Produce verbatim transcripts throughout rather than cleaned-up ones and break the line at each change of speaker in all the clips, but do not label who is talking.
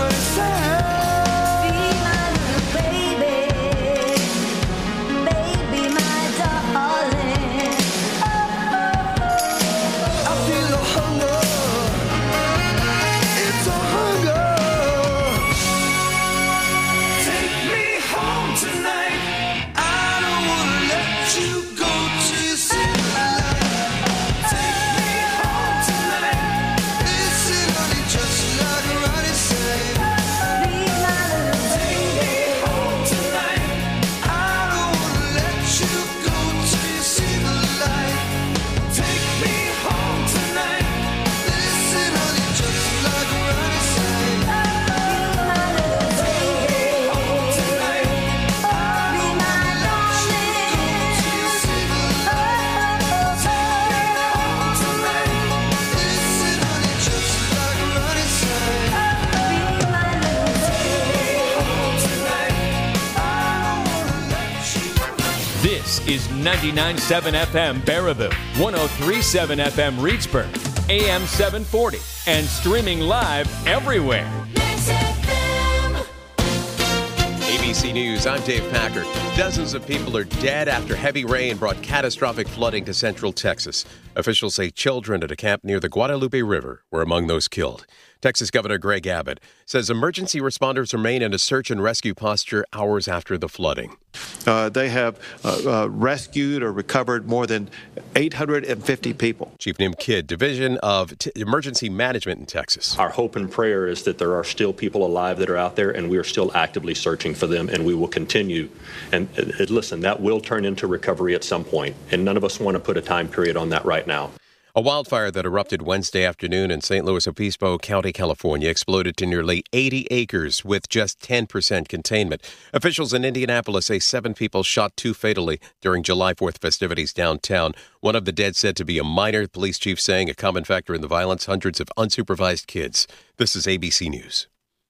what it says.
Is ninety-nine point seven F M Baraboo, one oh three point seven F M Reedsburg, A M seven forty, and streaming live everywhere.
A B C News, I'm Dave Packer. Dozens of people are dead after heavy rain brought catastrophic flooding to central Texas. Officials say children at a camp near the Guadalupe River were among those killed. Texas Governor Greg Abbott says emergency responders remain in a search and rescue posture hours after the flooding.
Uh, they have uh, uh, rescued or recovered more than eight hundred fifty people.
Chief Nim Kidd, Division of T- Emergency Management in Texas.
Our hope and prayer is that there are still people alive that are out there, and we are still actively searching for them, and we will continue. And uh, listen, that will turn into recovery at some point, and none of us want to put a time period on that right now.
A wildfire that erupted Wednesday afternoon in Saint Luis Obispo County, California, exploded to nearly eighty acres with just ten percent containment. Officials in Indianapolis say seven people shot two fatally during July fourth festivities downtown. One of the dead said to be a minor, the police chief saying a common factor in the violence, hundreds of unsupervised kids. This is A B C News.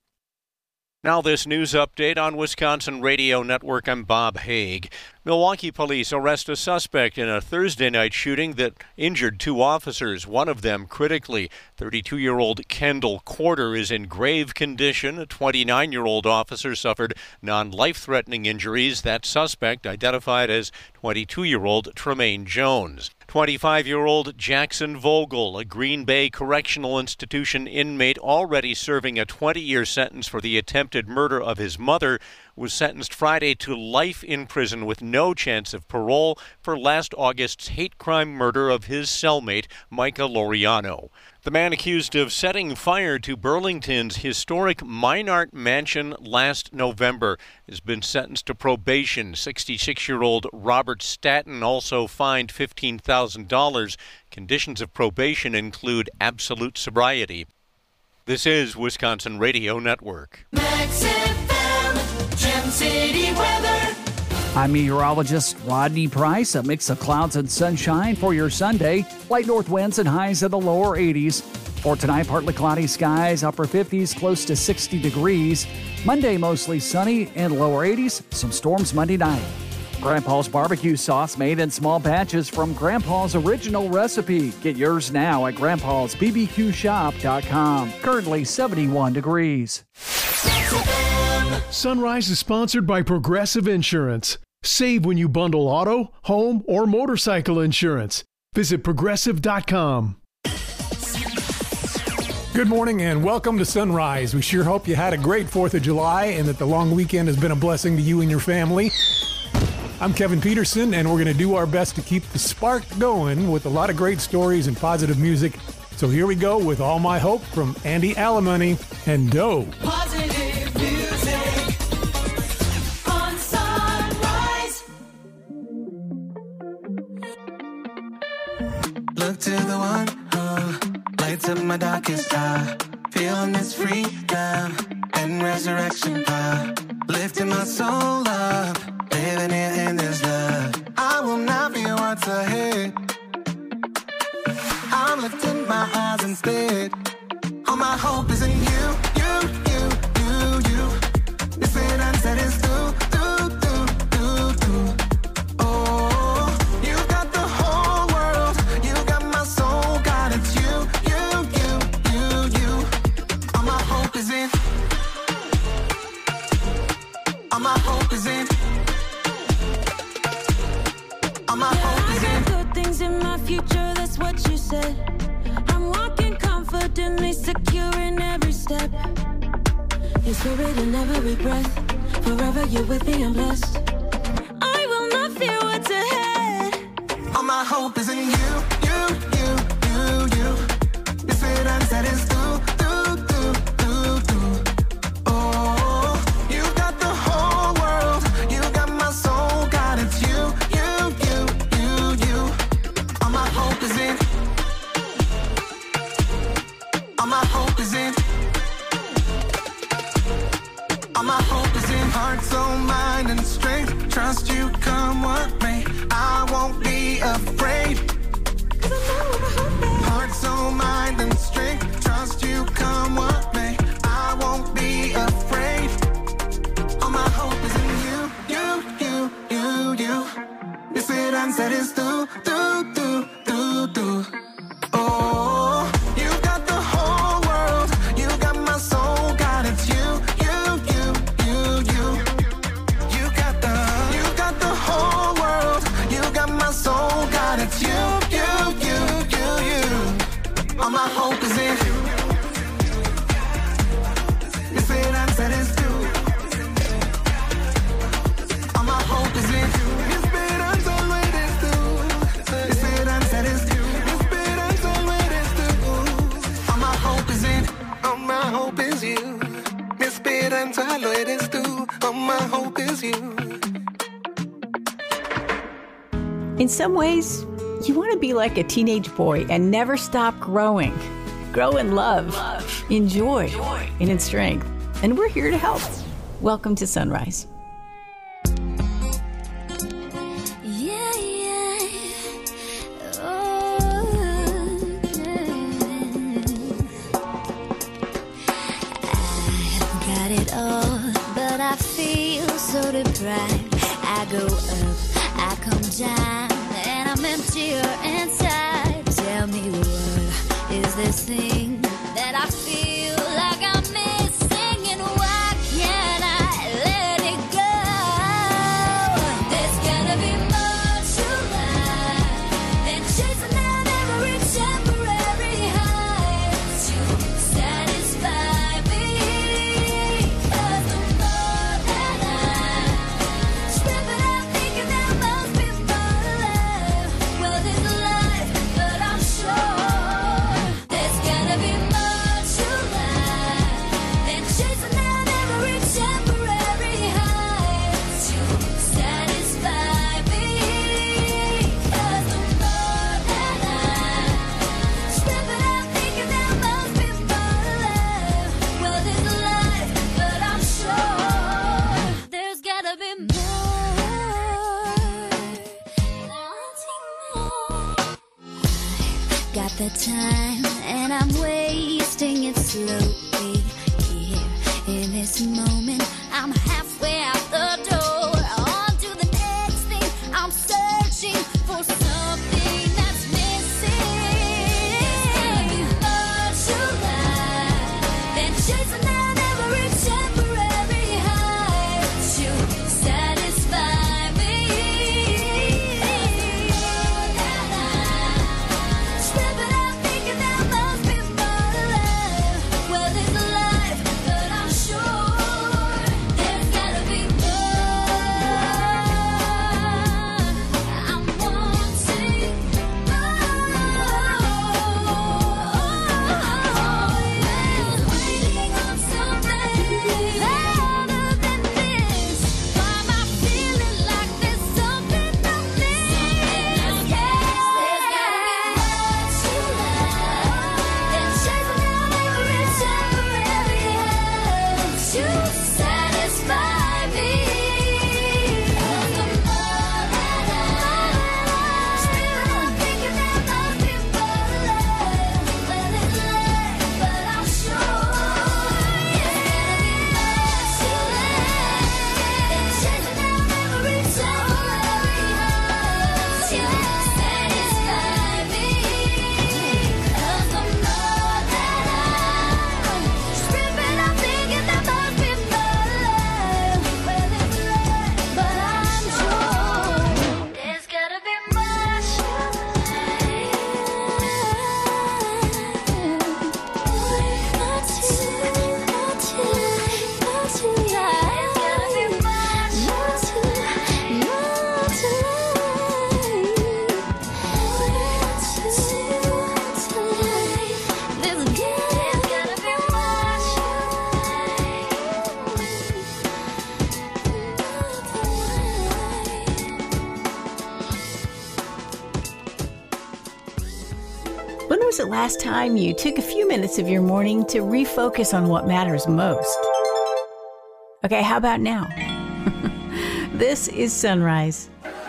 Now this news update on Wisconsin Radio Network. I'm Bob Haig. Milwaukee police arrest a suspect in a Thursday night shooting that injured two officers, one of them critically. thirty-two-year-old Kendall Corder is in grave condition. A twenty-nine-year-old officer suffered non-life-threatening injuries. That suspect identified as twenty-two-year-old Tremaine Jones. twenty-five-year-old Jackson Vogel, a Green Bay Correctional Institution inmate already serving a twenty-year sentence for the attempted murder of his mother, was sentenced Friday to life in prison with no chance of parole for last August's hate crime murder of his cellmate, Micah Laureano. The man accused of setting fire to Burlington's historic Minart Mansion last November has been sentenced to probation. sixty-six-year-old Robert Statton also fined fifteen thousand dollars. Conditions of probation include absolute sobriety. This is Wisconsin Radio Network.
Max F M, Gem City weather.
I'm meteorologist Rodney Price. A mix of clouds and sunshine for your Sunday. Light north winds and highs in the lower eighties. For tonight, partly cloudy skies, upper fifties, close to sixty degrees. Monday, mostly sunny and lower eighties. Some storms Monday night. Grandpa's barbecue sauce made in small batches from Grandpa's original recipe. Get yours now at grandpas b b q shop dot com. Currently seventy-one degrees.
Sunrise is sponsored by Progressive Insurance. Save when you bundle auto, home, or motorcycle insurance. Visit progressive dot com.
Good morning and welcome to Sunrise. We sure hope you had a great fourth of July and that the long weekend has been a blessing to you and your family. I'm Kevin Peterson, and we're going to do our best to keep the spark going with a lot of great stories and positive music. So here we go with All My Hope from Andy Alimony and Doe.
Positive music on Sunrise.
Look to the one who lights up my darkest hour. Feeling this freedom and resurrection power. Lifting my soul up. Living here in this love. I will not be what's ahead. I'm lifting my eyes instead. All my hope is in you, you, you, you, you. This ain't unsaid it's do, do, do, do, do. Oh, you got the whole world. You got my soul. God, it's you, you, you, you, you. All my hope is in
Holy Spirit in every breath. Forever you're with me, I'm blessed. I will not fear what's ahead.
All my hope is in you, you, you, you, you. You said and said it's do, do, do, do, do. Oh, you got the whole world. You got my soul, God, it's you, you, you, you, you. All my hope is in. All my hope is in. All my hope is in. Heart, soul, mind, and strength. Trust you, come what may. I won't be afraid. Heart, soul, mind, and strength. Trust you, come what may. I won't be afraid. All my hope is in you, you, you, you, you. You said and said it's do, do, do, do, do. Oh, you got the whole world. You got my soul, God, it's you, you, you, you, you. You got the, you got the whole world. You got my soul, God, it's you, you, you, you, you. All my hope is in you. You said and said it's do. All my hope is in you. You said and said what it's do. You said and said it's do. You said and said what it's do. All my hope is in. All my hope is you. Mi esperanza lo eres tú. All my hope is you.
In some ways, you want to be like a teenage boy and never stop growing. Grow in love, love. in joy, joy, and in strength. And we're here to help. Welcome to Sunrise.
Yeah, yeah. Oh, yeah. I've got it all, but I feel so deprived. I go up, I come down, and I'm emptier inside. Tell me what is this thing that I feel like I'm missing, and why can't I let it go? There's gotta be more to life than chasing down every temporary high to satisfy me. 'Cause the more that I strip it out, thinking there must be more to life. Well, there's a life, but I'm sure there's gotta be more to life than chasing down every temporary high to satisfy me. 'Cause the more that I strip it out, thinking there must be more to life. Well, there's a life, but I'm sure there's gotta be more. Wanting more. Got the time and I'm wasting it slowly. Here in this moment, I'm halfway out the door. On to the next thing. I'm searching for something that's missing. There's more to life than chasing down every temporary high to satisfy me. Strip it out, thinking there must be more to life. Well, there's a life, but I'm sure there's gotta be more. I'm wanting more. Waiting on
was the last time you took a few minutes of your morning to refocus on what matters most? Okay, how about now? This is Sunrise.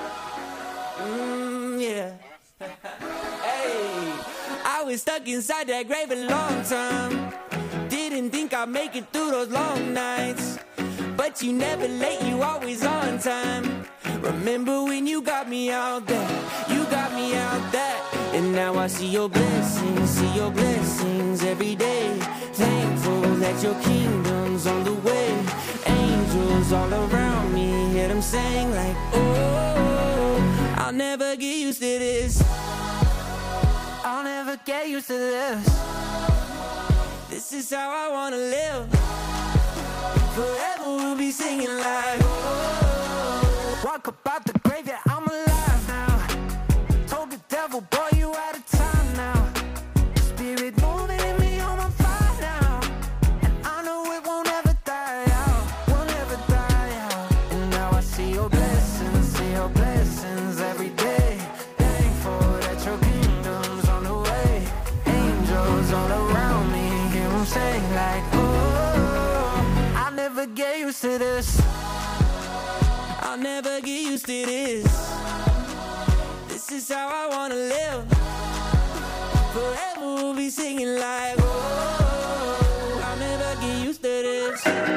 Mm, yeah. Hey, I was stuck inside that grave a long time. Didn't think I'd make it through those long nights. But you never late, you always on time. Remember when you got me out there, you got me out there. And now I see your blessings, see your blessings every day. Thankful that your kingdom's on the way. Angels all around me, hear them sing like, oh, I'll never get used to this. I'll never get used to this. This is how I wanna live. Forever we'll be singing like, oh, walk up out the grave, yeah, I'm alive now. Told the devil, boy, you out of time now. Spirit moving in me on my fire now. And I know it won't ever die out, won't ever die out. And now I see your blessings, see your blessings every day. Thankful that your kingdom's on the way. Angels all around me, hear them sing like, oh, I'll never get used to this. I'll never get used to this. This is how I wanna live. Forever we'll be singing like, oh, I'll never get used to this.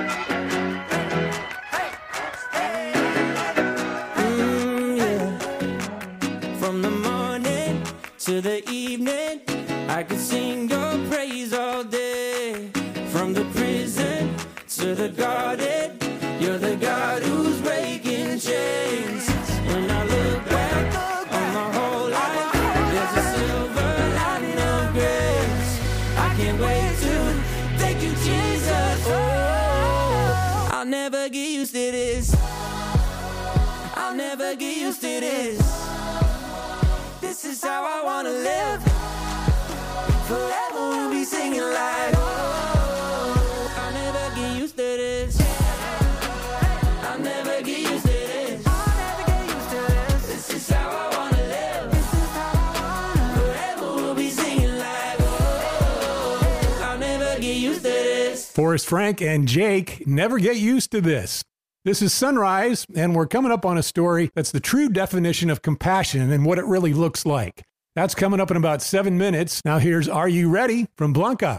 Mm, yeah. From the morning to the evening, I could sing your praise all day. From the prison to the garden, you're the God who's breaking chains. When I look back on my whole life, there's a silver lining of grace. I can't wait to thank you, Jesus. Oh, I'll never get used to this. I'll never get used to this. This is how I wanna live. Forever we'll be singing like, oh, I'll never get used to this. I'll never get used to this. I'll never get used to this. This is how I wanna live. This is how I wanna. Forever we'll be singing like, oh, I'll never get used to this.
Forrest Frank and Jake never get used to this. This is Sunrise, and we're coming up on a story that's the true definition of compassion and what it really looks like. That's coming up in about seven minutes. Now here's Are You Ready from Blanca.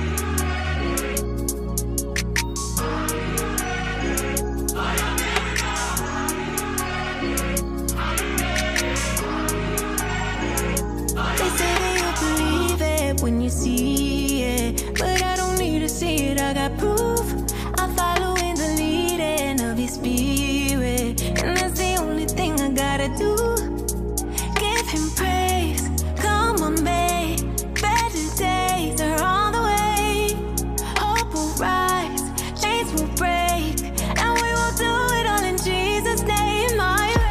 They say they don't believe it when you see it, but I don't need to see it, I got proof. I'm following the leading of your spirit, and that's the only thing I gotta do. Give him praise, come on babe, better days are on the way. Hope will rise, chains will break, and we will do it all in Jesus' name. Are you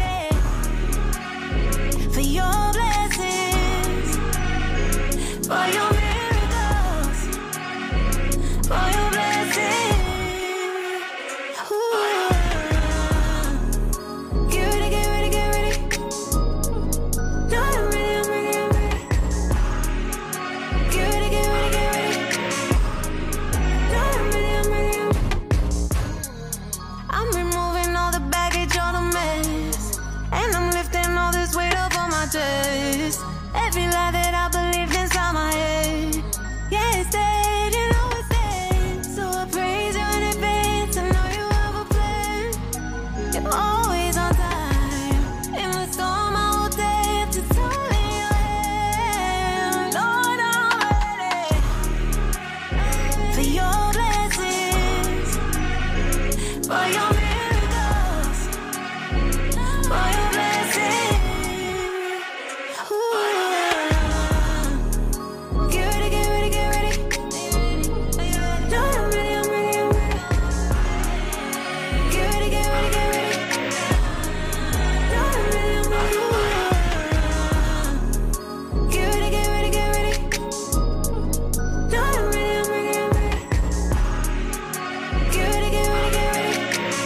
ready for your blessings, for your miracles, for your blessings? Ooh. Get ready, get ready, get ready. No, I'm ready, I'm ready, I'm ready. Get ready, get ready, get ready. No, I'm ready, I'm ready, I'm ready. I'm removing all the baggage, all the mess, and I'm lifting all this weight up on my chest. Every lie that I believed inside my head, yeah, it's dead, you know it's dead. So I praise you in advance, I know you have a plan. You're always on time. In the storm, I will dare to tell in your hand. Lord, I'm ready for your blessings, for your miracles, for your blessings. Ooh. Get ready, get ready, get ready. No, I'm ready, I'm ready, I'm ready. Get ready, get ready, get ready. No, I'm ready, I'm ready. Get ready, get ready, get ready. No, I'm ready, I'm ready, I'm ready. Get ready, get ready, get ready.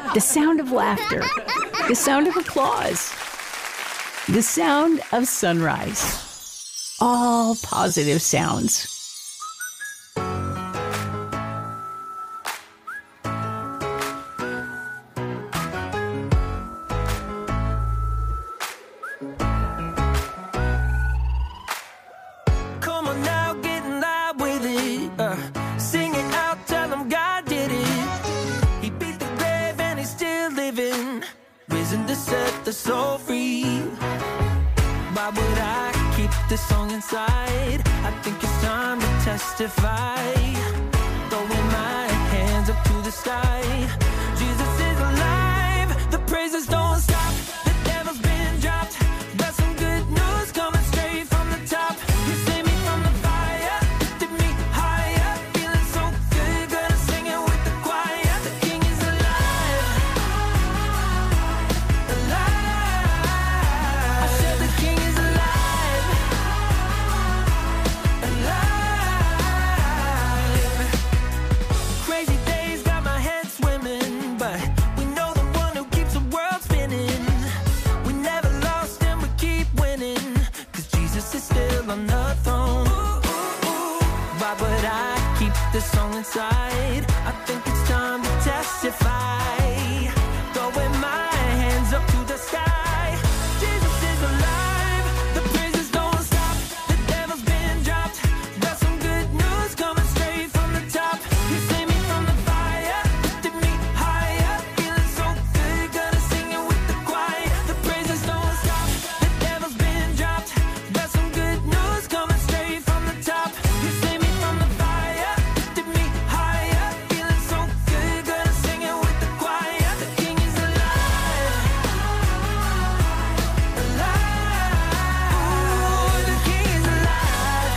the sound of laughter, the sound of applause, the sound of sunrise. All positive sounds.
Come on now, get in line with it. Uh, sing it out, tell him God did it. He beat the grave and he's still living, risen to set the soul free. Why would I keep this song inside? I think it's time to testify. Throwing my hands up to the sky. Jesus is alive, the praises don't stop. The devil's been dropped, got some good news coming straight from the top. You saved me from the fire, lifted me higher, feeling so good, gonna sing it with the choir. The King is alive, alive. I said the King is alive, alive. Crazy days got my head swimming, but we know the one who keeps the world spinning. We never lost and we keep winning, 'cause Jesus is still on the throne. Why would I keep this song inside? I think it's time to testify. Throwing my hands up to the sky. Jesus is alive, the praises don't stop. The devil's been dropped, got some good news coming straight from the top. You saved me from the fire, lifted me higher, feeling so good, gonna sing it with the choir. The praises don't stop, the devil's been dropped, got some good news coming straight from the top. You saved me from the fire, lifted me higher, feeling so good, gonna sing it with the choir. The King is alive, alive. Ooh, the King is alive,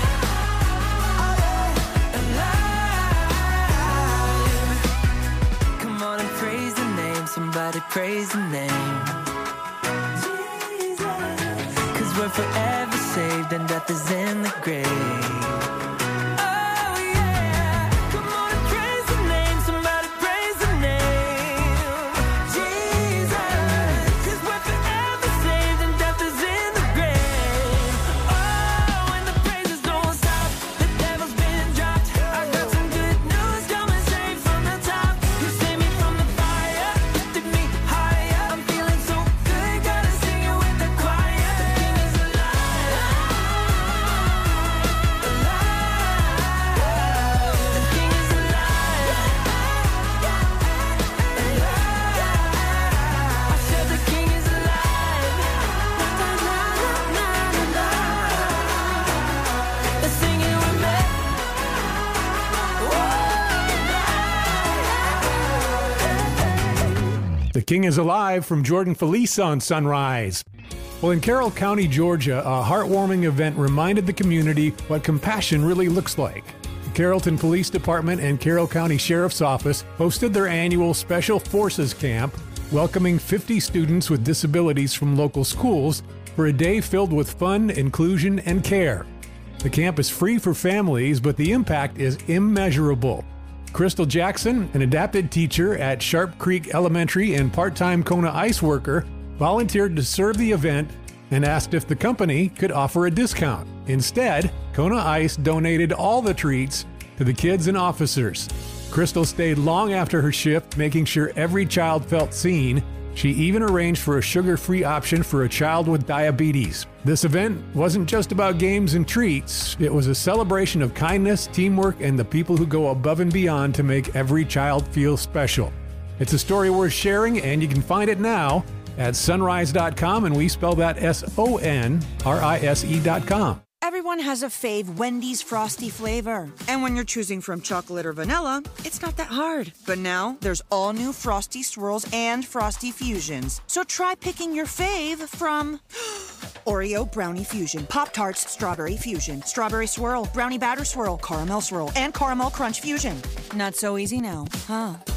alive. Come on and praise the name, somebody praise the name. 'Cause we're forever saved and death is in the grave. Oh yeah, come on and praise the name, somebody praise the name. Jesus, 'cause we're forever saved and death is in the grave. Oh, and the praises don't stop, the devil's been dropped. I got some good news coming straight from the top. You saved me from the fire, lifted me higher. I'm feeling so good, gotta sing it with the choir. The King is alive, alive. The King is alive, alive. I said the King is alive. Let's sing it with me.
The King is Alive from Jordan Felice on Sunrise. Well, in Carroll County, Georgia, a heartwarming event reminded the community what compassion really looks like. The Carrollton Police Department and Carroll County Sheriff's Office hosted their annual Special Forces Camp, welcoming fifty students with disabilities from local schools for a day filled with fun, inclusion, and care. The camp is free for families, but the impact is immeasurable. Crystal Jackson, an adapted teacher at Sharp Creek Elementary and part-time Kona ice worker, volunteered to serve the event and asked if the company could offer a discount. Instead, Kona Ice donated all the treats to the kids and officers. Crystal stayed long after her shift, making sure every child felt seen. She even arranged for a sugar-free option for a child with diabetes. This event wasn't just about games and treats. It was a celebration of kindness, teamwork, and the people who go above and beyond to make every child feel special. It's a story worth sharing, and you can find it now at sunrise dot com, and we spell that S O N R I S E dot com.
Everyone has a fave Wendy's Frosty flavor. And when you're choosing from chocolate or vanilla, it's not that hard. But now, there's all new Frosty Swirls and Frosty Fusions. So try picking your fave from Oreo Brownie Fusion, Pop-Tarts Strawberry Fusion, Strawberry Swirl, Brownie Batter Swirl, Caramel Swirl, and Caramel Crunch Fusion. Not so easy now, huh?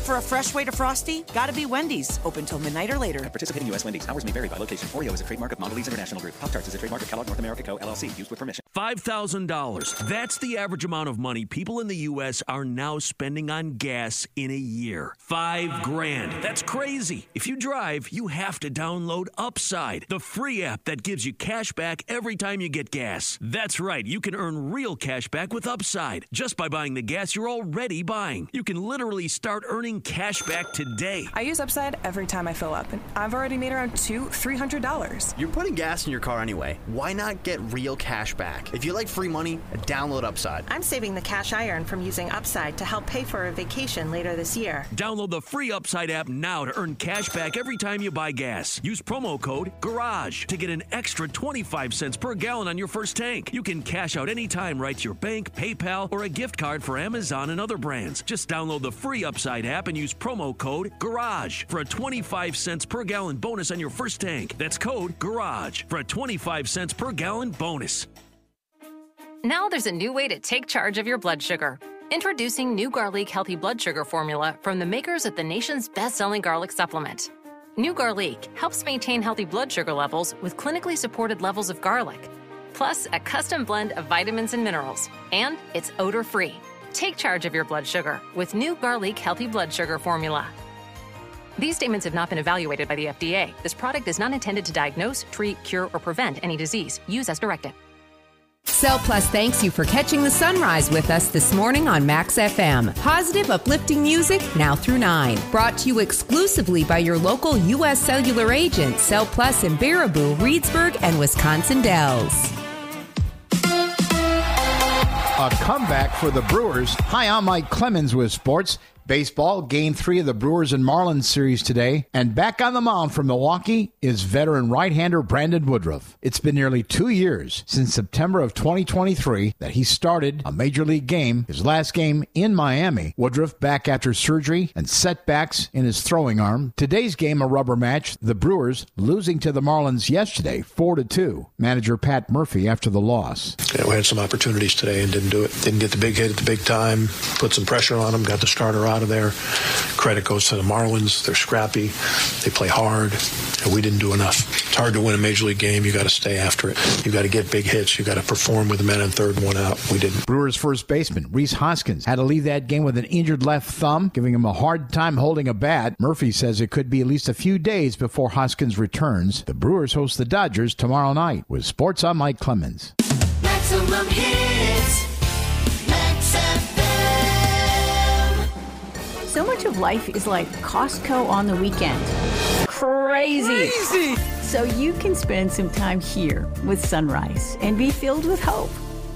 For a fresh way to Frosty, gotta be Wendy's. Open till midnight or later.
At participating U S Wendy's. Hours may vary by location. Oreo is a trademark of Mondelez International Group. Pop-Tarts is a trademark of Kellogg North America Co. L L C. Used with permission.
five thousand dollars. That's the average amount of money people in the U S are now spending on gas in a year. Five grand. That's crazy. If you drive, you have to download Upside, the free app that gives you cash back every time you get gas. That's right. You can earn real cash back with Upside just by buying the gas you're already buying. You can literally start earning cash back today.
I use Upside every time I fill up, and I've already made around two, three hundred dollars.
You're putting gas in your car anyway. Why not get real cash back? If you like free money, download Upside.
I'm saving the cash I earn from using Upside to help pay for a vacation later this year.
Download the free Upside app now to earn cash back every time you buy gas. Use promo code GARAGE to get an extra twenty-five cents per gallon on your first tank. You can cash out anytime right to your bank, PayPal, or a gift card for Amazon and other brands. Just download the free Upside app and use promo code GARAGE for a twenty-five cents per gallon bonus on your first tank. That's code GARAGE for a twenty-five cents per gallon bonus.
Now there's a new way to take charge of your blood sugar. Introducing New Garlic Healthy Blood Sugar Formula from the makers of the nation's best-selling garlic supplement. New Garlic helps maintain healthy blood sugar levels with clinically supported levels of garlic, plus a custom blend of vitamins and minerals, and it's odor-free. Take charge of your blood sugar with New Garlic Healthy Blood Sugar Formula. These statements have not been evaluated by the F D A. This product is not intended to diagnose, treat, cure, or prevent any disease. Use as directed.
Cell Plus thanks you for catching the sunrise with us this morning on Max F M. Positive, uplifting music now through nine. Brought to you exclusively by your local U S Cellular agent, Cell Plus in Baraboo, Reedsburg, and Wisconsin Dells.
A comeback for the Brewers. Hi, I'm Mike Clemens with sports. Baseball, game three of the Brewers and Marlins series today. And back on the mound from Milwaukee is veteran right-hander Brandon Woodruff. It's been nearly two years since September of twenty twenty-three that he started a major league game, his last game in Miami. Woodruff back after surgery and setbacks in his throwing arm. Today's game, a rubber match, the Brewers losing to the Marlins yesterday, four to two. Manager Pat Murphy after the loss.
Yeah, we had some opportunities today and didn't do it. Didn't get the big hit at the big time, put some pressure on them, got the starter out of there. Credit goes to the Marlins. They're scrappy. They play hard. And we didn't do enough. It's hard to win a major league game. You got to stay after it. You got to get big hits. You got to perform with the men on third and one out. We didn't.
Brewers first baseman Rhys Hoskins had to leave that game with an injured left thumb, giving him a hard time holding a bat. Murphy says it could be at least a few days before Hoskins returns. The Brewers host the Dodgers tomorrow night. With sports, I'm Mike Clemens.
Maximum hits. Max F M.
So much of life is like Costco on the weekend. Crazy. Crazy. So you can spend some time here with Sunrise and be filled with hope.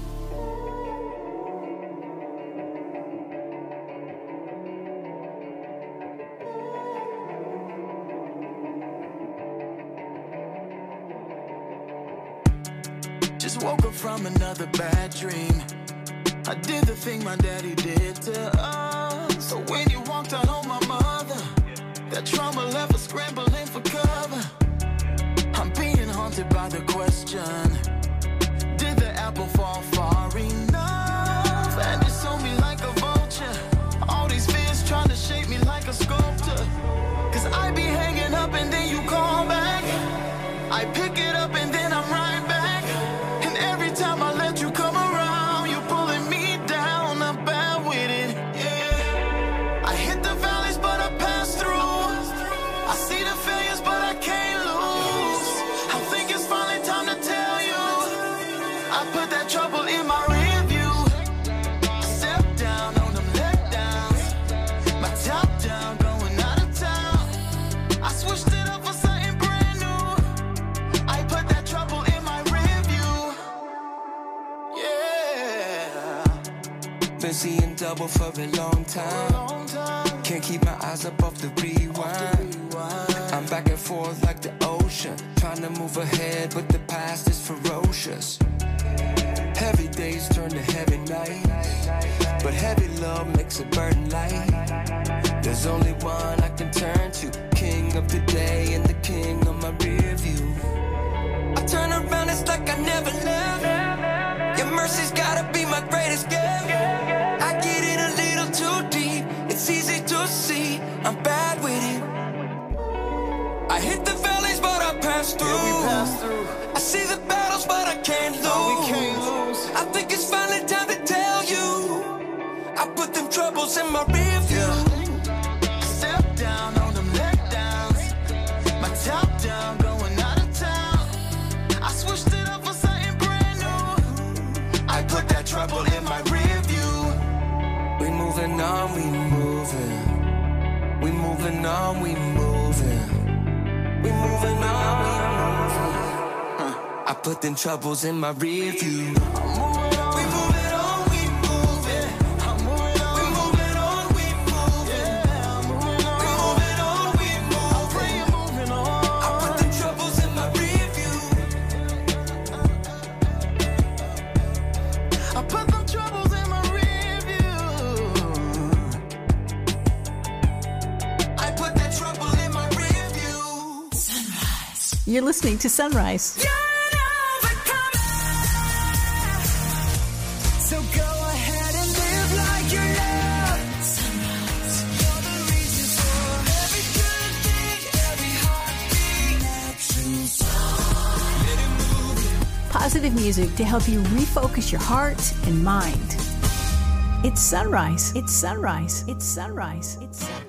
Just woke up from another bad dream. I did the thing my daddy did to us. So when you walked out on my mother, that trauma left us scrambling for cover. I'm being haunted by the question, did the apple fall far enough? And you sold me like a vulture. All these fears trying to shape me like a sculptor. Cause I be hanging up and then you call back. I pick it up and then I'm right back. And every time I let you come around, you pulling me down. I'm bad with it, yeah. I hit the valleys but I pass through. I see the failures but I can't lose. I think it's finally time to tell you, I put that trouble in my rear view. I step down on them letdowns. My top down, going out of town. I switched it up for something brand new. I put that trouble in my rear view. Yeah.
Been seeing double for a long time. Can't keep my eyes up off the rewind. I'm back and forth like the ocean, trying to move ahead, but the past is ferocious. Heavy days turn to heavy nights, but heavy love makes a burden light. There's only one I can turn to, king of the day and the king of my rear view. I turn around, it's like I never left. Your mercy's gotta be my greatest gift. I get in a little too deep, it's easy to see I hit the valleys, but I pass through. Yeah, we pass through. I see the battles, but I can't lose. No, we can't lose. I think it's finally time to tell you. I put them troubles in my rear view. Yeah. Step down on them letdowns. My top down, going out of town. I switched it up for something brand new. I put that trouble in my rear view. We moving on, we moving. We moving on, we moving. We moving on, we moving. Huh. I put them troubles in my rear view.
You're listening to Sunrise.
So go ahead and live like you're loved. Sunrise. You're the reason for every good thing, every heartbeat. Let it move.
Positive music to help you refocus your heart and mind. It's Sunrise. It's Sunrise. It's Sunrise. It's Sunrise.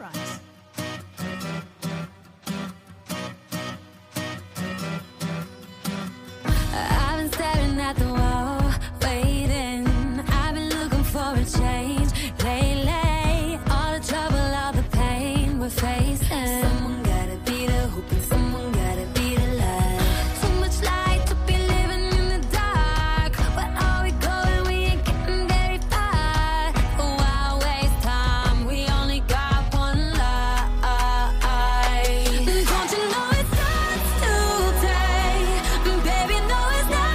At the wall, waiting. I've been looking for a change lately. All the trouble, all the pain we're facing. Someone gotta be the hope and someone gotta be the light. Too much light to be living in the dark. Where are we going? We ain't getting very far. Why waste time? We only got one life. Don't you know it starts today? Baby, no, it's not.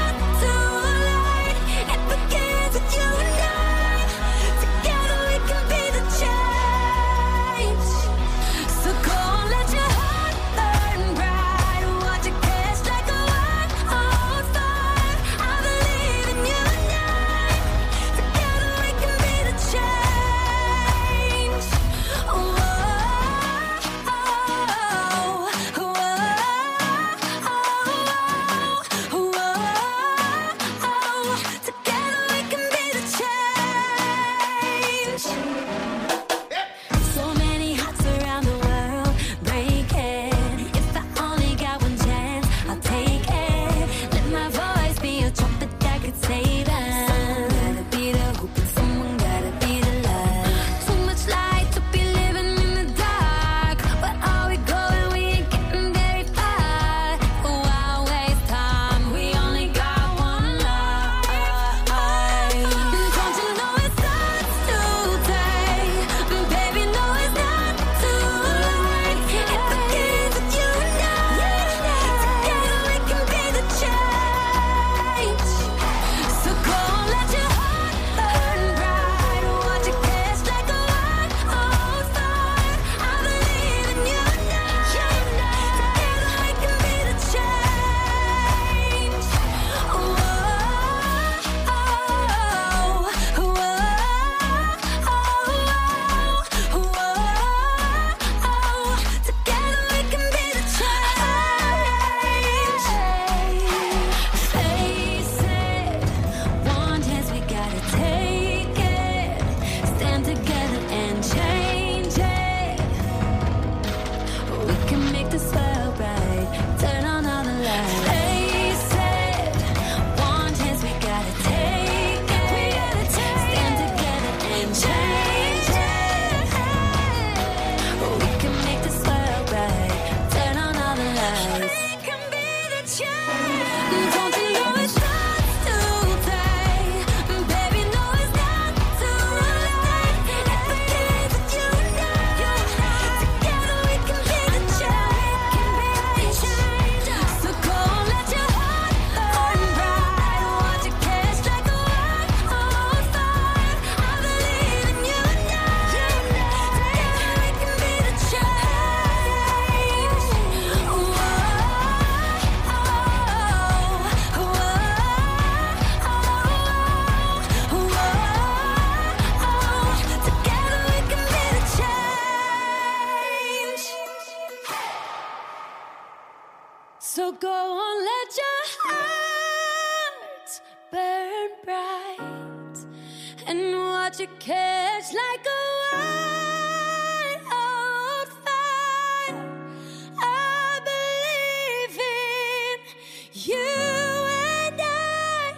So go on, let your heart burn bright and watch it catch like a white hot fire. I believe in you and I.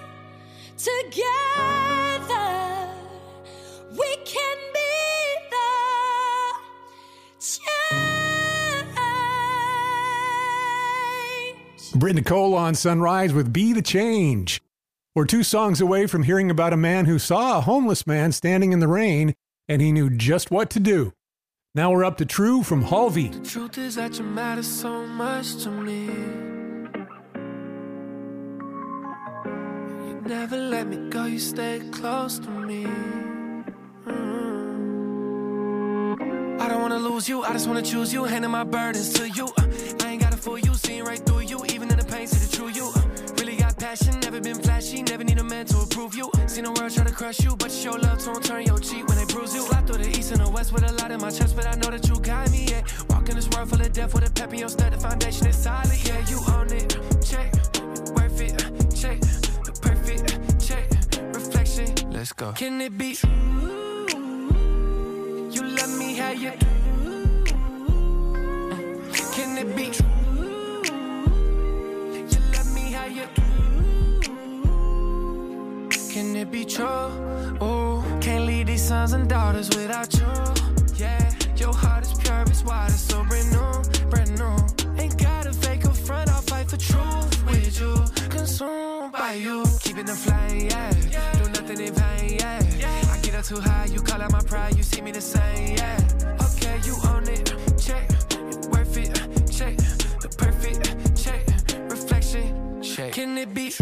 Together we can be the change.
Britt Nicole on Sunrise with Be the Change. We're two songs away from hearing about a man who saw a homeless man standing in the rain, and he knew just what to do. Now we're up to True from Halvey.
The truth is that you matter so much to me. You never let me go, you stay close to me. Mm. I don't wanna lose you, I just wanna choose you, handing my burdens to you. Uh, I ain't gotta fool you, seeing right through you, even in the pain, see the true you. Uh, really got passion, never been flashy, never need a man to approve you. Seen the world try to crush you, but you show love, so don't turn your cheek when they bruise you. Slide through the east and the west with a lot in my chest, but I know that you got me, yeah. Walk in this world full of death with a pep in your step, the foundation is solid, yeah. You own it, check, worth it, check, the perfect, check, reflection, let's go. Can it be true? You love me how you do. Can it be true? You love me how you do. Can it be true? Oh, can't leave these sons and daughters without you. Yeah, your heart is pure, it's wide, it's so brand new, brand new. Ain't gotta fake a front, I'll fight for truth with you. Consumed by you, keeping them flying, yeah. Do nothing in vain, yeah. I get up too high, you call out my pride, you see me the same, yeah. Okay, you own it, check, worth it, check, the perfect, check, reflection, check. Can it be true?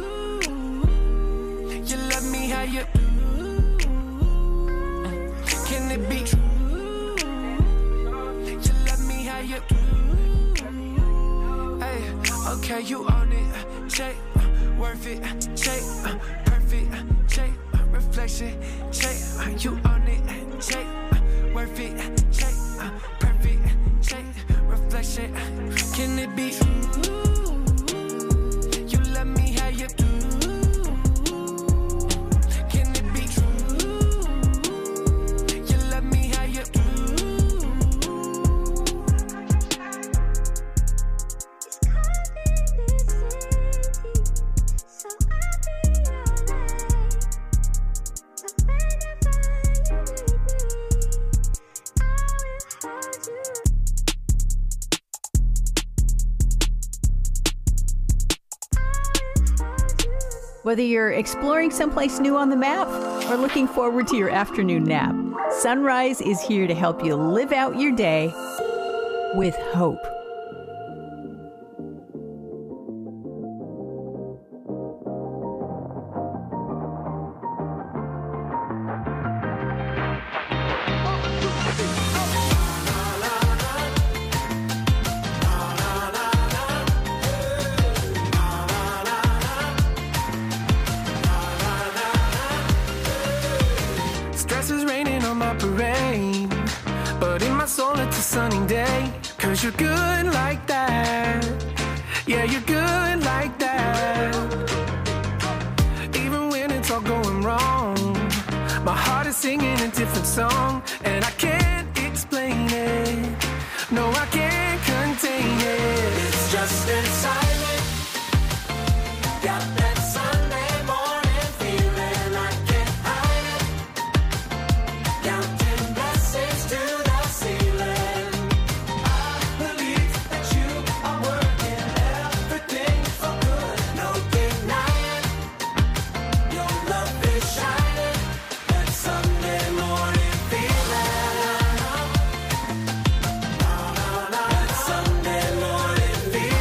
You love me how you do. Can it be true? You love me how you do. Hey, okay, you own it, check, worth it, check, perfect, check, reflection, check, you own it, check, worth it, check, perfect, check, reflection. Can it be true? You love me how you do. Can it be true? You love me how you do.
Whether you're exploring someplace new on the map or looking forward to your afternoon nap, Sunrise is here to help you live out your day with hope.
Stress is raining on my parade, but in my soul it's a sunny day. Cause you're good like that. Yeah, you're good like that. Even when it's all going wrong, my heart is singing a different song, and I can't explain it. No, I can't contain it. It's just inside me. Got that Sunday morning feeling, I can't hide it. Counting blessings to the ceiling. I believe that you are working everything for good. No denying, your love is shining. That Sunday morning feeling. That Sunday morning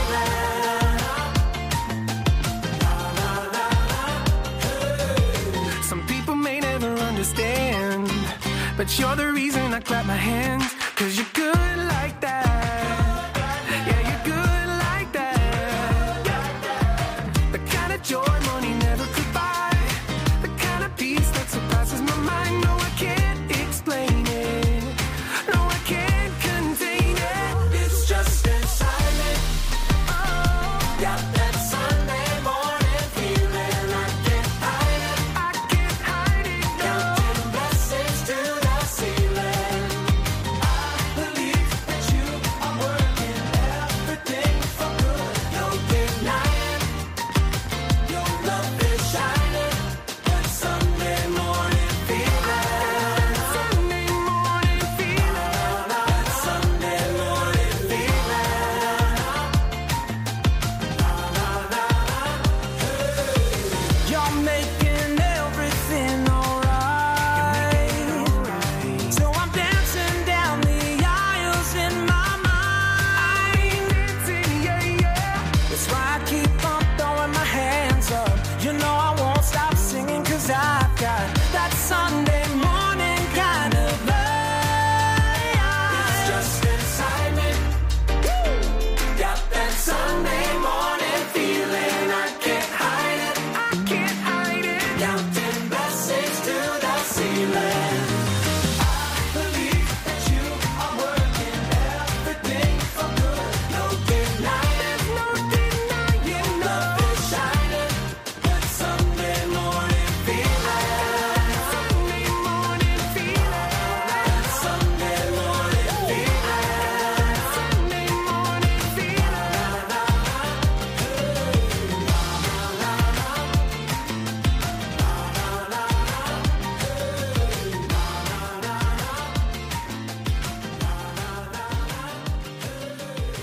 feeling. Some people may never understand, but you're the reason I clap my hands. Cause you're good like that. Yeah, you're good like that. The kind of joy money never could buy. The kind of peace that surpasses my mind. No, I can't explain it. No, I can't contain it. It's just inside me. Oh,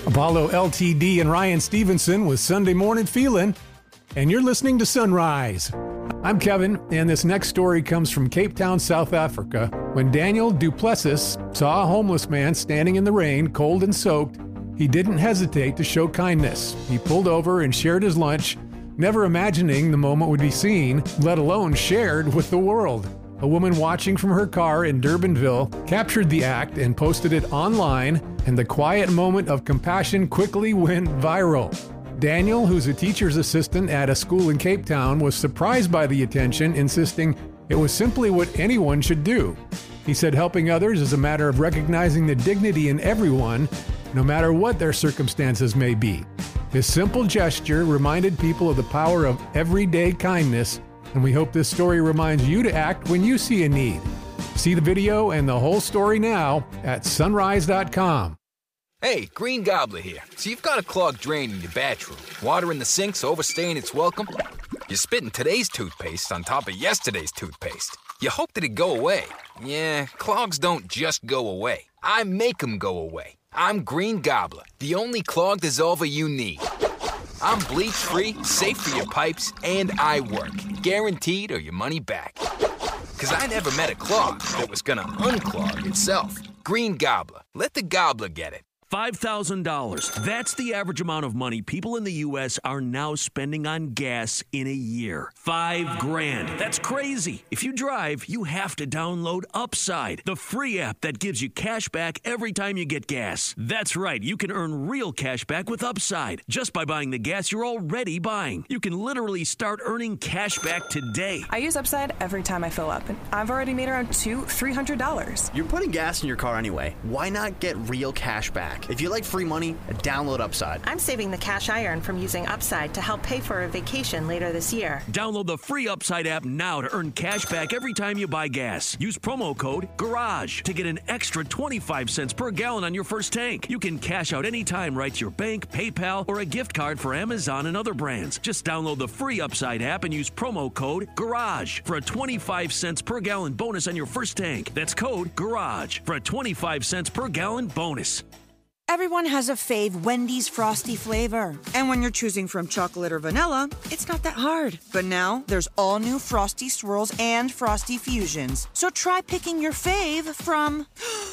Apollo L T D and Ryan Stevenson with Sunday Morning Feelin', and you're listening to Sunrise. I'm Kevin, and this next story comes from Cape Town, South Africa. When Daniel Duplessis saw a homeless man standing in the rain, cold and soaked, he didn't hesitate to show kindness. He pulled over and shared his lunch, never imagining the moment would be seen, let alone shared with the world. A woman watching from her car in Durbanville captured the act and posted it online, and the quiet moment of compassion quickly went viral. Daniel, who's a teacher's assistant at a school in Cape Town, was surprised by the attention, insisting it was simply what anyone should do. He said helping others is a matter of recognizing the dignity in everyone, no matter what their circumstances may be. His simple gesture reminded people of the power of everyday kindness, and we hope this story reminds you to act when you see a need. See the video and the whole story now at sunrise dot com.
Hey, Green Gobbler here. So you've got a clogged drain in your bathroom. Water in the sink's overstaying its welcome. You're spitting today's toothpaste on top of yesterday's toothpaste. You hope that it go away. Yeah, clogs don't just go away. I make them go away. I'm Green Gobbler, the only clog dissolver you need. I'm bleach-free, safe for your pipes, and I work. Guaranteed or your money back. Because I never met a clog that was gonna unclog itself. Green Gobbler. Let the gobbler get it.
five thousand dollars. That's the average amount of money people in the U S are now spending on gas in a year. Five grand. That's crazy. If you drive, you have to download Upside, the free app that gives you cash back every time you get gas. That's right. You can earn real cash back with Upside just by buying the gas you're already buying. You can literally start earning cash back today.
I use Upside every time I fill up, and I've already made around two, three hundred dollars.
You're putting gas in your car anyway. Why not get real cash back? If you like free money, download Upside.
I'm saving the cash I earn from using Upside to help pay for a vacation later this year.
Download the free Upside app now to earn cash back every time you buy gas. Use promo code GARAGE to get an extra twenty-five cents per gallon on your first tank. You can cash out anytime right to your bank, PayPal, or a gift card for Amazon and other brands. Just download the free Upside app and use promo code GARAGE for a twenty-five cents per gallon bonus on your first tank. That's code GARAGE for a twenty-five cents per gallon bonus.
Everyone has a fave Wendy's Frosty flavor. And when you're choosing from chocolate or vanilla, it's not that hard. But now, there's all new Frosty Swirls and Frosty Fusions. So try picking your fave from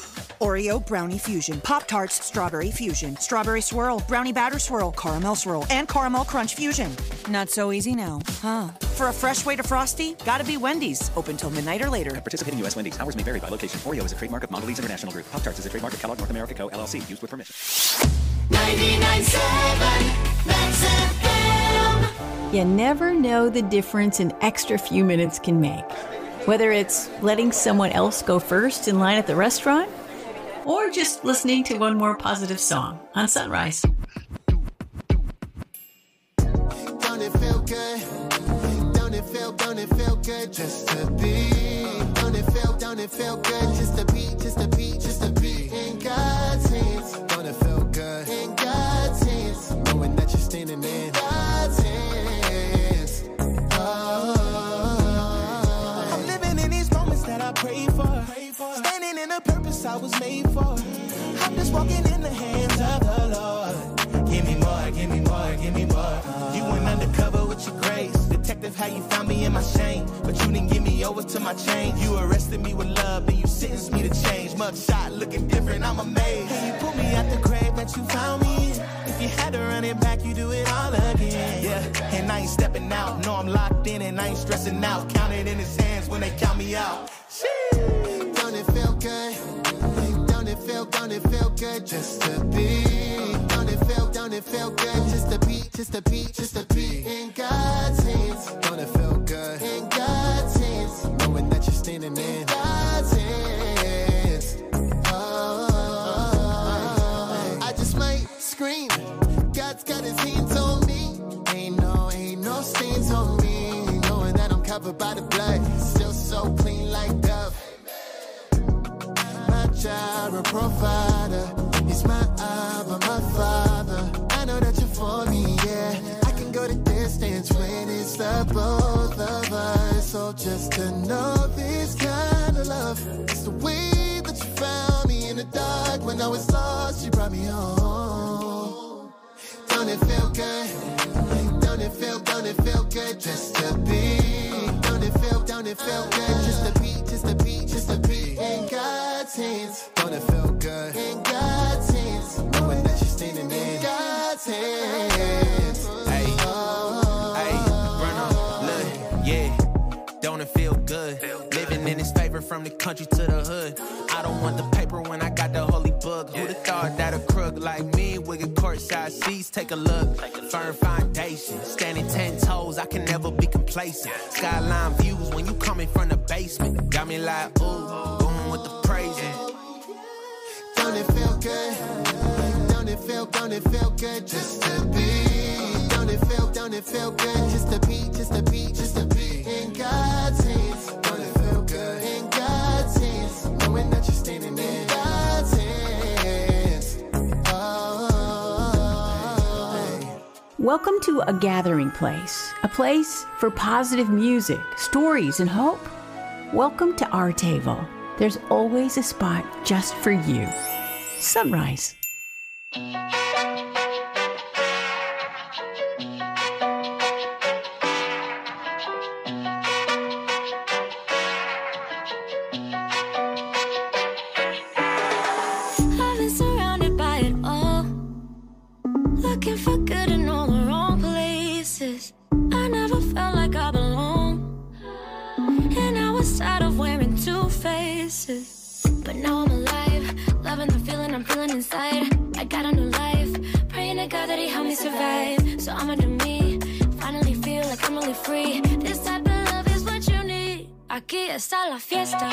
Oreo Brownie Fusion, Pop-Tarts Strawberry Fusion, Strawberry Swirl, Brownie Batter Swirl, Caramel Swirl, and Caramel Crunch Fusion. Not so easy now, huh? For a fresh way to Frosty, gotta be Wendy's. Open till midnight or later.
At participating U S Wendy's. Hours may vary by location. Oreo is a trademark of Mondelez International Group. Pop-Tarts is a trademark of Kellogg North America Co. L L C. Used with permission.
ninety-nine point seven Max F M.
You never know the difference an extra few minutes can make. Whether it's letting someone else go first in line at the restaurant, or just listening to one more positive song on Sunrise.
Don't it feel good? Don't it feel, don't it feel good just to be? Don't it feel, don't it feel good just to be, just to be, just to be in God's hands? Don't it feel good in God's hands? Knowing that you're standing in God's hands. Oh, I'm living in these moments that I pray for. Standing in the purpose I was made for. I'm just walking in the hands of the Lord. Give me more, give me more, give me more. You went undercover with your grace. Detective, how you found me in my shame. But you didn't give me over to my chain. You arrested me with love, then you sentenced me to change. Mugshot looking different, I'm amazed. And you put me out the grave that you found me in. If you had to run it back, you do it all again. Yeah, and I ain't stepping out. No, I'm locked in and I ain't stressing out. Counted in his hands when they count me out. Sheesh. Don't it feel good? Don't it feel, don't it feel good just to be? Don't it feel, don't it feel good just to be, just to be, just to be in God's hands? Don't it feel good in God's hands? Knowing that you're standing in God's hands. Oh, I just might scream. God's got his hands on me. Ain't no, ain't no stains on me. Knowing that I'm covered by the blood. Still so clean like Dove. My Jireh provider. He's my Abba, my Father. I know that you're for me, yeah. I can go the distance when it's the both of us. So just to know this kind of love, it's the way that you found me in the dark when I was lost. You brought me home. Don't it feel good? Don't it feel, don't it feel good just to be? Don't it feel, don't it feel good just to be, just to be, just to be in God's hands? Don't it feel good? In God's hands, knowing that you're standing in God's hands.
Hey, hey, run on, look, yeah. Don't it feel good? Living in his favor from the country to the hood. I don't want the paper when I got the holy book. Who'da thought that a crook like me would get courtside seats? Take a look, firm foundation, standing ten toes. I can never be complacent. Skyline views when you coming from the basement. Got me like ooh, boom with the praising.
Don't it feel good? Don't it feel, don't it feel good just to be? Don't it feel, don't it feel good just to be, just to be, just to be in God's hands? Don't it feel good? In God's hands, knowing that you're standing in God's hands. Oh.
Welcome to A Gathering Place, a place for positive music, stories, and hope. Welcome to our table. There's always a spot just for you. Sunrise.
I've been surrounded by it all, looking for good in all the wrong places. I never felt like I belong, and I was tired of wearing two faces. But now I'm alive, loving the feeling I'm feeling inside. I got a new life, praying to God that he helped me survive. So I'ma do me, finally feel like I'm really free. This type of love is what you need. Aquí está la fiesta.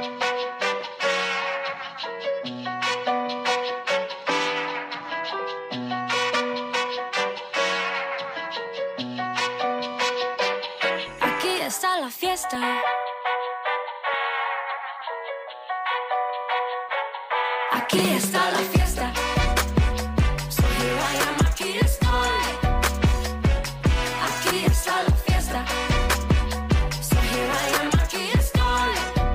Aquí está la fiesta. Aquí está la fiesta. So here I am, aquí estoy. Aquí está la fiesta. So here I am, aquí estoy.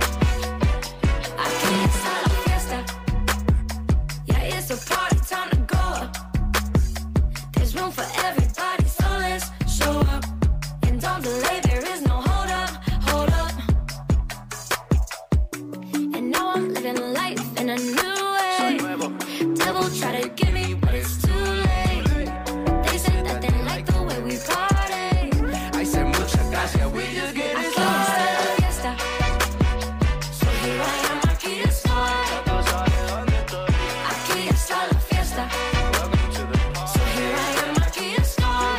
Aquí está la fiesta. Yeah, it's a party, time to go up. There's room for everybody, so let's show up. And don't delay, there is no hold up, hold up. And now I'm living life in a new devil try to get me, but it's too late. They said that they like the way we party.
I said muchas gracias, we just getting started.
Fiesta. So here I am, aquí estoy. Aquí está la fiesta. So here I am, aquí estoy.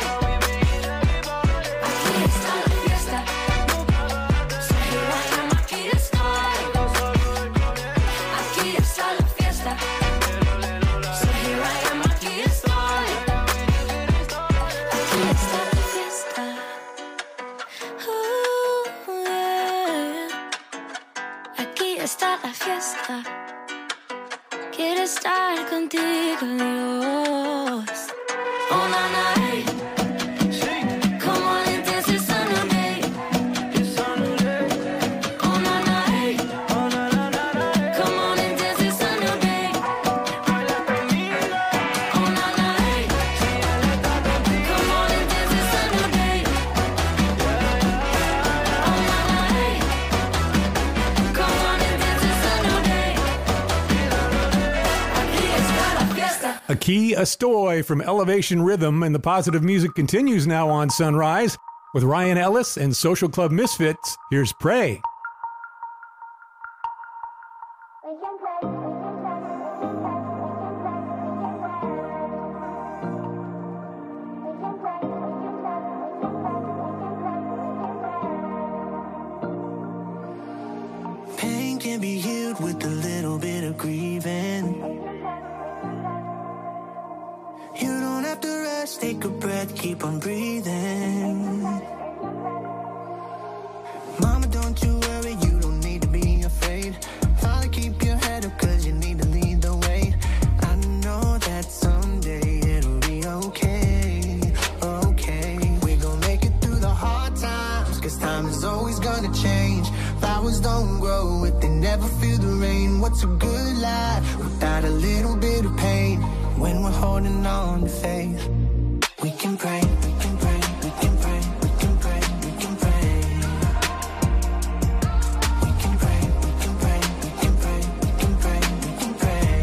Aquí está la fiesta. So here I am, aquí estoy. Aquí está la fiesta. Está la fiesta. Quiero estar contigo, Dios. Oh, na, na, hey. Come on and dance, it's a new day. Oh, na, na, hey. Come on and dance, it's a new day. Oh, na, na, hey. Come on and dance, it's a new day. Oh, na, na, hey. Come on.
Aquí Estoy from Elevation Rhythm, and the positive music continues now on Sunrise. With Ryan Ellis and Social Club Misfits, here's Pray.
Pain can be healed with a little bit of grieving. You don't have to rush, take a breath, keep on breathing. Mama, don't you worry, you don't need to be afraid. Father, keep your head up, cause you need to lead the way. I know that someday it'll be okay, okay. We're gonna make it through the hard times, cause time is always gonna change. Flowers don't grow if they never feel the rain. What's a good life without a little bit of pain? When we're holding on to faith. We can pray, we can pray, we can pray, we can pray, we can pray. We can pray, we can pray, we can pray, we can pray, we can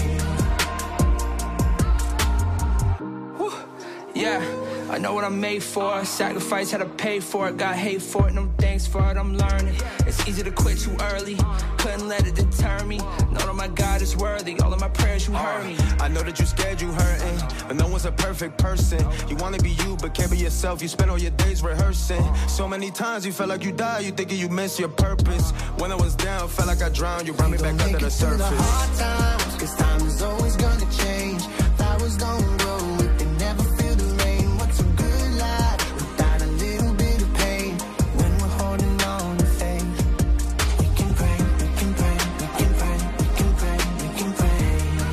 pray.
Whew. Yeah, I know what I'm made for. Sacrifice, had to pay for it. Got hate for it, no thanks for it. I'm learning. It's easy to quit too early. Couldn't let it deter me. Know that my God is worthy. All of my prayers, you heard me.
I know that you scared, you hurting, but no one's a perfect person. You wanna be you, but can't be yourself. You spend all your days rehearsing. So many times you felt like you died. You thinking you missed your purpose. When I was down, felt like I drowned. You brought me back under the surface.
The hard times, 'cause time is always gonna change. Flowers don't grow if they never feel the rain. What's a good life without a little bit of pain? When we're holding on to faith, we can pray, we can pray, we can pray, we can pray, we can pray.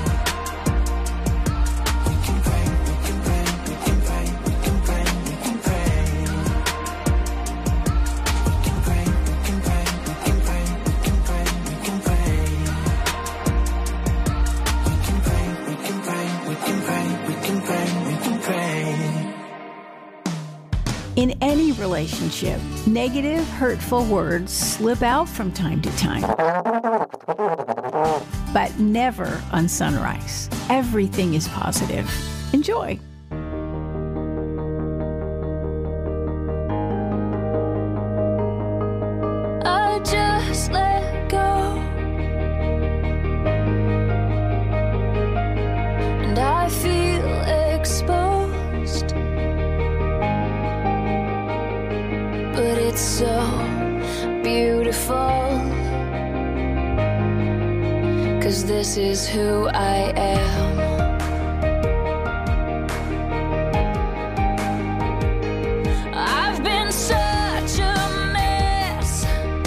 We can pray, we can pray, we can pray, we can pray, we can pray. We can pray, we can pray, we can pray, we can pray, we can pray. We can pray, we can pray, we can pray, we can pray, we can pray.
In any relationship, negative, hurtful words slip out from time to time. But never on Sunrise. Everything is positive. Enjoy.
I just let go, and I feel exposed, but it's so beautiful, 'cause this is who I am. I've been such a mess,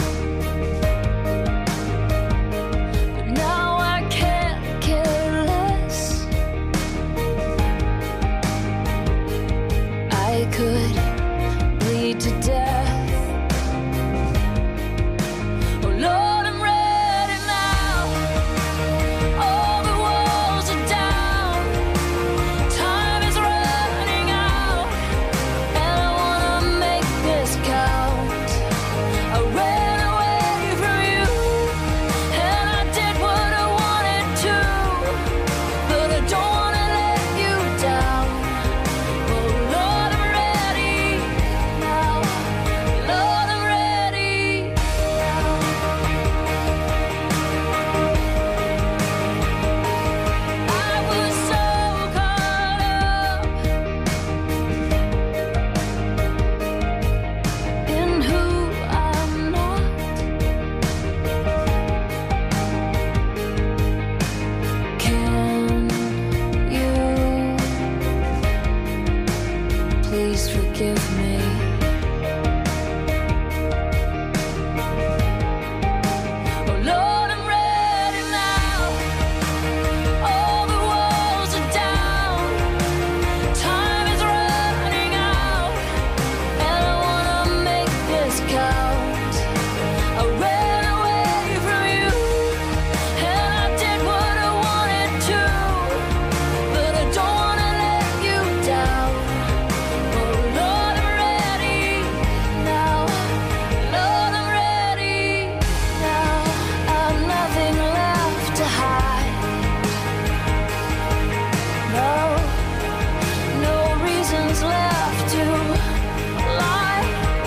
but now I can't care less. I could bleed to death. Oh Lord, I'm ready now. All the walls are down. Time is running out, and I wanna make this count. I ran away from you, and I did what I wanted to, but I don't wanna let you down. Oh Lord, I'm ready now. Lord, I'm ready now. I was so caught up in who I'm not. Can you please forgive me? Oh Lord, I'm ready now. All the walls are down. Time is running out, and I wanna make this count. I ran away from you, and I did what I wanted to, but I don't wanna let you down. Oh Lord, I'm ready now. Lord, I'm ready now. I've nothing left to hide. No, no reasons left to lie.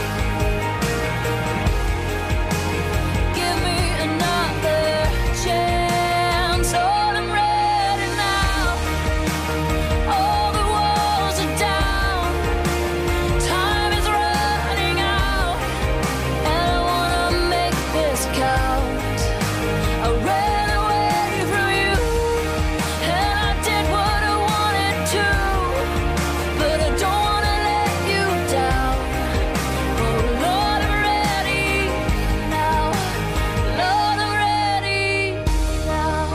Give me another chance. Lord, I'm ready now. All the walls are down. Time is running out, and I wanna make this count. I ran away from you, and I did what I wanted to, but I don't wanna let you down. Oh Lord, I'm ready now. Lord, I'm ready now.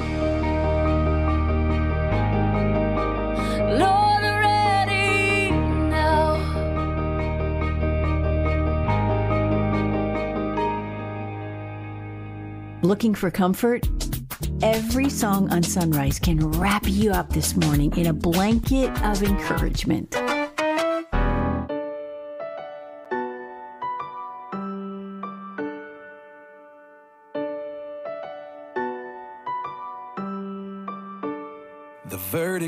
Lord, I'm ready now.
Looking for comfort? Every song on Sunrise can wrap you up this morning in a blanket of encouragement.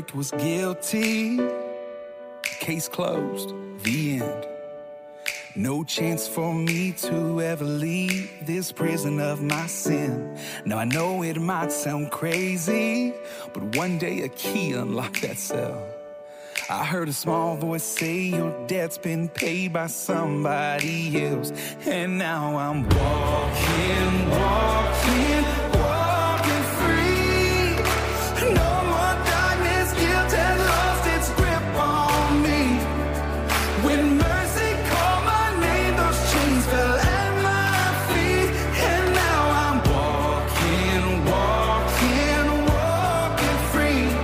verdict was guilty. Case closed, the end. No chance for me to ever leave this prison of my sin. Now I know it might sound crazy, but one day a key unlocked that cell. I heard a small voice say your debt's been paid by somebody else. And now I'm walking, walking, walking free. No more darkness, guilt has lost its grip on me. When mercy called my name, those chains fell at my feet. And now I'm walking, walking, walking free.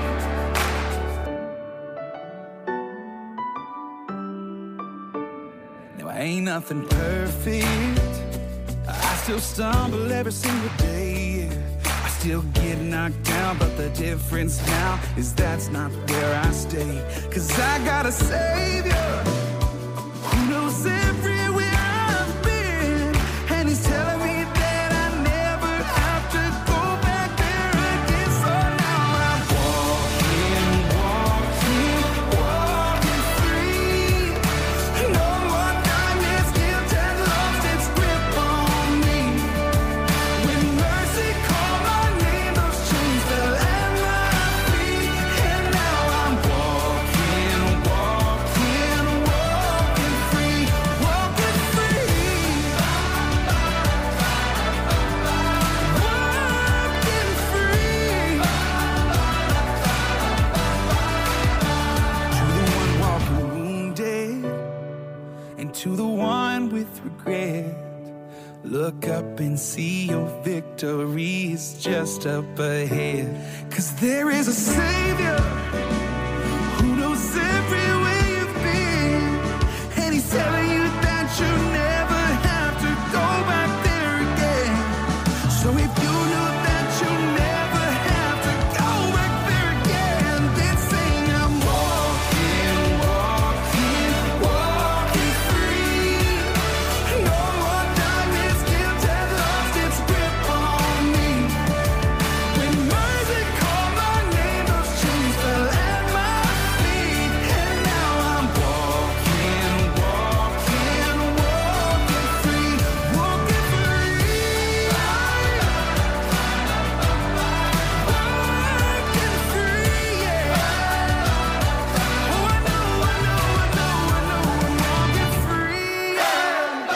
Now I ain't nothing perfect. I still stumble every single day. I still get knocked down, but the difference now is that's not where I stay. Cause I got a savior who knows everywhere I've been, and he's telling me that I never have to go back there again. So now I'm walking, walking, walking free. No more darkness, guilt has lost its grip on me. When mercy called my name, those chains fell at my feet. And now I'm walking, walking, walking free, walking free, walking free. To the one walking wounded, and to the one with regret, look up and see your victory is just up ahead. Cause there is a Savior who knows everywhere you've been, and he's telling you that you never have to go back there again. So if you know that you never have to go back there again, then sing, I'm walking, walking, walking free. No more darkness, guilt has lost its grip on me. When mercy called my name, those chains fell at my feet. And now I'm walking, walking, walking free, walking free, walking free, yeah. Oh, I know, I know, I know, I know, I'm walking free, yeah.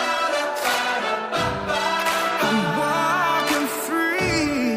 I'm walking free.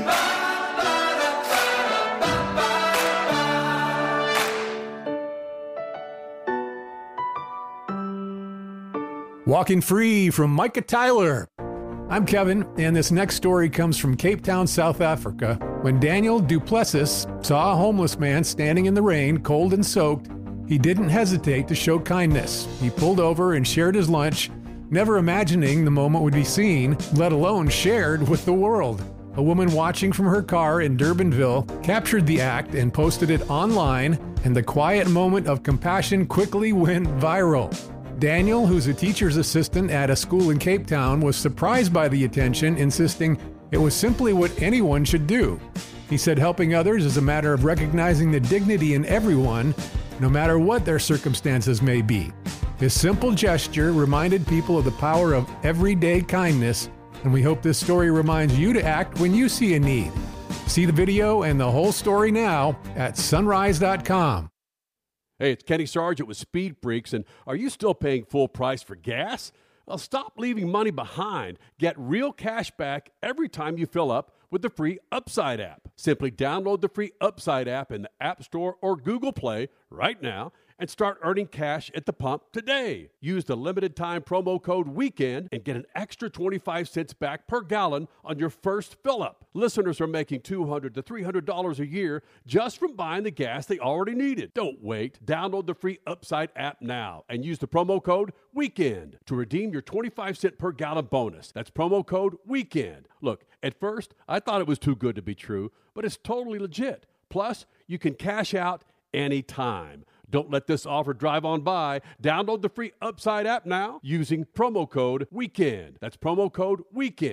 Walking Free from Micah Tyler. I'm Kevin, and this next story comes from Cape Town, South Africa. When Daniel Duplessis saw a homeless man standing in the rain, cold and soaked, he didn't hesitate to show kindness. He pulled over and shared his lunch, never imagining the moment would be seen, let alone shared with the world. A woman watching from her car in Durbanville captured the act and posted it online, and the quiet moment of compassion quickly went viral. Daniel, who's a teacher's assistant at a school in Cape Town, was surprised by the attention, insisting it was simply what anyone should do. He said helping others is a matter of recognizing the dignity in everyone, no matter what their circumstances may be. His simple gesture reminded people of the power of everyday kindness, and we hope this story reminds you to act when you see a need. See the video and the whole story now at sunrise dot com.
Hey, it's Kenny Sargent with Speed Freaks, and are you still paying full price for gas? Well, stop leaving money behind. Get real cash back every time you fill up with the free Upside app. Simply download the free Upside app in the App Store or Google Play right now and start earning cash at the pump today. Use the limited time promo code WEEKEND and get an extra twenty-five cents back per gallon on your first fill up. Listeners are making two hundred to three hundred dollars a year just from buying the gas they already needed. Don't wait. Download the free Upside app now and use the promo code WEEKEND to redeem your twenty-five cent per gallon bonus. That's promo code WEEKEND. Look, at first, I thought it was too good to be true, but it's totally legit. Plus, you can cash out anytime. Don't let this offer drive on by. Download the free Upside app now using promo code WEEKEND. That's promo code WEEKEND.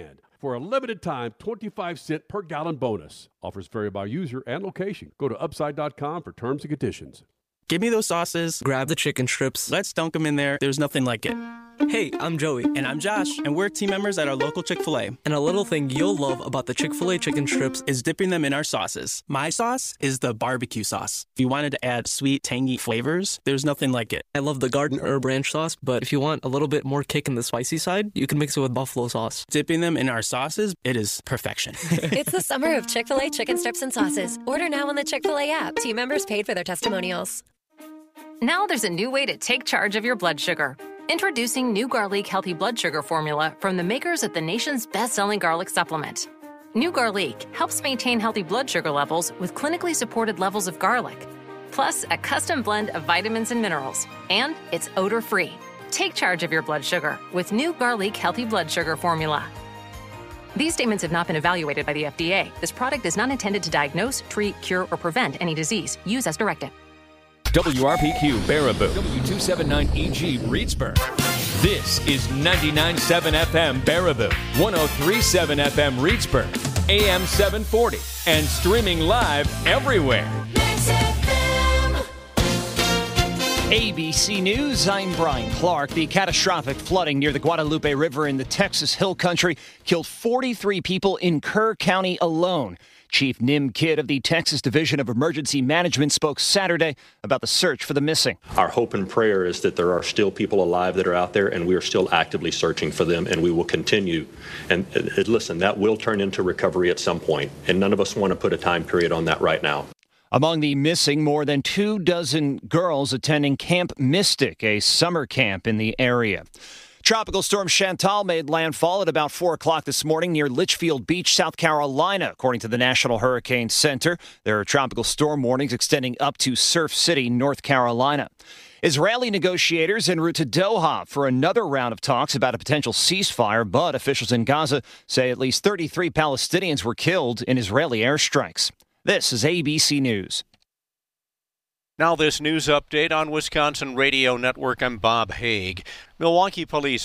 for a limited time twenty-five cent per gallon bonus. Offers vary by user and location. Go to upside dot com for terms and conditions.
Give me those sauces, grab the chicken strips, let's dunk them in there. There's nothing like it. Hey, I'm Joey. And I'm Josh. And we're team members at our local Chick-fil-A. And a little thing you'll love about the Chick-fil-A chicken strips is dipping them in our sauces. My sauce is the barbecue sauce. If you wanted to add sweet, tangy flavors, there's nothing like it.
I love the garden herb ranch sauce, but if you want a little bit more kick in the spicy side, you can mix it with buffalo sauce.
Dipping them in our sauces, it is perfection.
It's the summer of Chick-fil-A chicken strips and sauces. Order now on the Chick-fil-A app. Team members paid for their testimonials.
Now there's a new way to take charge of your blood sugar. Introducing new Garlic Healthy Blood Sugar Formula from the makers of the nation's best-selling garlic supplement. New Garlic helps maintain healthy blood sugar levels with clinically supported levels of garlic, plus a custom blend of vitamins and minerals, and it's odor-free. Take charge of your blood sugar with new Garlic Healthy Blood Sugar Formula. These statements have not been evaluated by the F D A. This product is not intended to diagnose, treat, cure, or prevent any disease. Use as directed.
W R P Q Baraboo, W two seventy-nine E G Reedsburg. This is ninety-nine point seven F M Baraboo, one oh three point seven F M Reedsburg, A M seven forty, and streaming live everywhere.
A B C News, I'm Brian Clark. The catastrophic flooding near the Guadalupe River in the Texas Hill Country killed forty-three people in Kerr County alone. Chief Nim Kidd of the Texas Division of Emergency Management spoke Saturday about the search for the missing.
Our hope and prayer is that there are still people alive that are out there, and we are still actively searching for them, and we will continue. And, and listen, that will turn into recovery at some point, and none of us want to put a time period on that right now.
Among the missing, more than two dozen girls attending Camp Mystic, a summer camp in the area. Tropical storm Chantal made landfall at about four o'clock this morning near Litchfield Beach, South Carolina. According to the National Hurricane Center, there are tropical storm warnings extending up to Surf City, North Carolina. Israeli negotiators en route to Doha for another round of talks about a potential ceasefire, but officials in Gaza say at least thirty-three Palestinians were killed in Israeli airstrikes. This is A B C News.
Now this news update on Wisconsin Radio Network. I'm Bob Haig. Milwaukee police